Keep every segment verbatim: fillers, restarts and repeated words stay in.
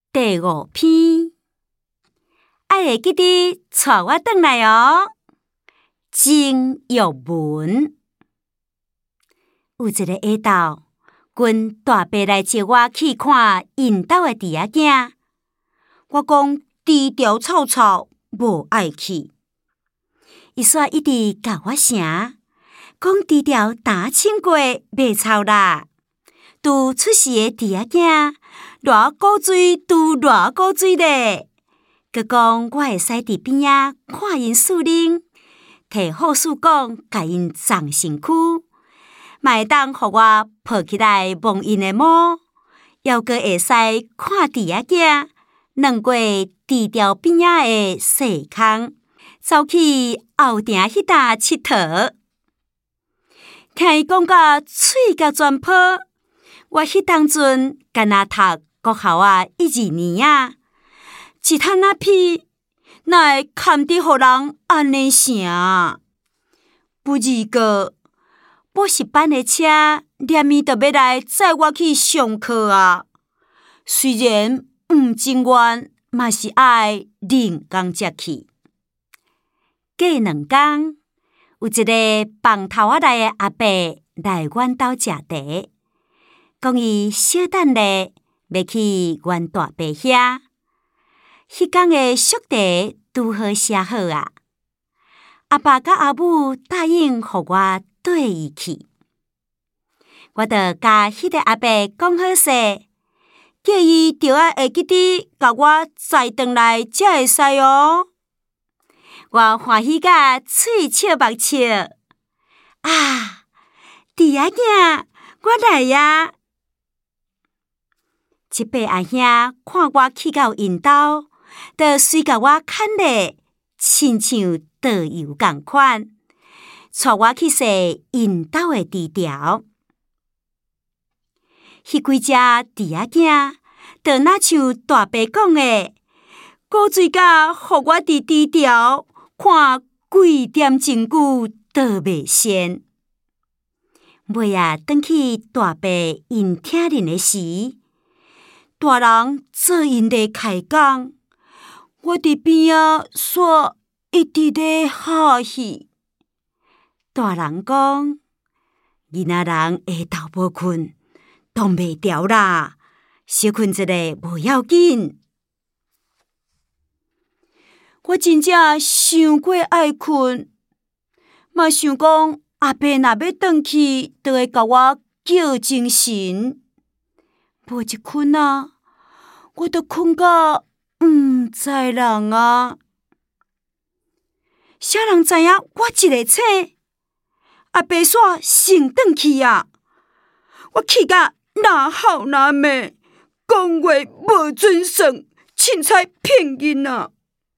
第五篇，爱会记得带我转来哦。正玉文，有一个下昼，阮大伯来接我去看因兜的弟仔囝。我讲低调臭臭，无爱去。伊煞一直甲我声，讲低调打亲过，袂臭啦。拄出世的弟仔囝，偌古锥拄偌古锥咧。佮讲我会使伫边仔看因树林，摕护士讲甲因藏身躯，嘛会当互我抱起来摸因的毛，还佫会使看弟仔囝软过低调边仔的细空，走去后埕迄搭佚佗。听伊讲甲喙甲全泡，我迄当阵干那读国校啊一二年啊，一摊仔屁，哪会堪得互人安尼声？不二个，补习班的车念伊就要来载我去上课啊。虽然毋情愿，嘛是爱人工接去。过两工，有一个房头仔内的阿伯来阮兜食茶，讲伊小等咧要去阮大伯遐。迄天的宿题拄好写好啊，阿爸甲阿母答应互我缀伊去。我著甲迄个阿伯讲好势，叫伊着爱会记得甲我载转来才会使哦。我欢喜甲喙笑目笑，啊，弟仔囝，我来呀！即伯阿兄看我去到因兜，就随甲我牵咧，亲像导游共款，带我去踅因兜的猪条。迄几只弟仔囝，就若像大伯讲的，古锥甲互我伫猪条看几点钟久都袂厌。尾啊，转去大伯因听人的时，大人做因咧开讲，我伫边仔煞一直咧哈气。大人讲，囡仔人下昼无困，挡袂牢啦，小困一下无要紧。我真正伤过爱困，嘛想讲阿伯若要转去，就会甲我叫精神。无一困啊，我都困到毋知人啊。啥人知影我一个醒，阿伯煞先转去啊！我气甲哪吼哪骂，讲话无准算，凊彩骗囡仔。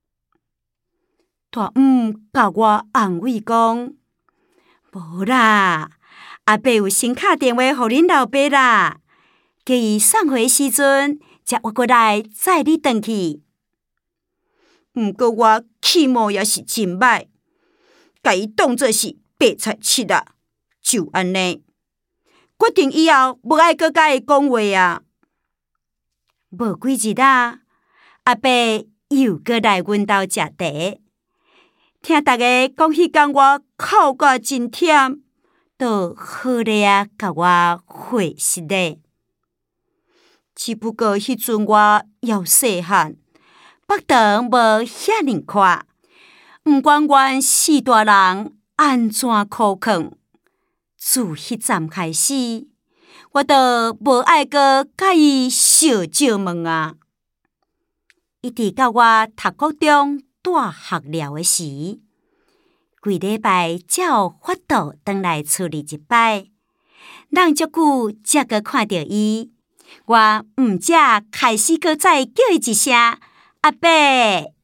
大姆甲我安慰讲，无啦，阿伯有先打电话互恁老爸啦，叫伊送回时阵，才我过来载你转去。毋过我气毛也是真歹，甲伊当作是白菜切啊，就安尼。决定以后无爱阁甲伊讲话啊。无几日啊，阿伯又阁来阮兜食茶，听大家讲迄天我哭甲真忝，就好咧啊，甲我会实咧。只不过迄阵我还细汉，腹肠无遐尼宽，毋管阮四大人安怎苦劝，自迄站开始，我就无爱阁甲伊小借问啊。一直到我读国中大学了的时，几礼拜才有法度转来厝里一摆，人足久才阁看到伊。我毋则开始阁再叫伊一声阿伯。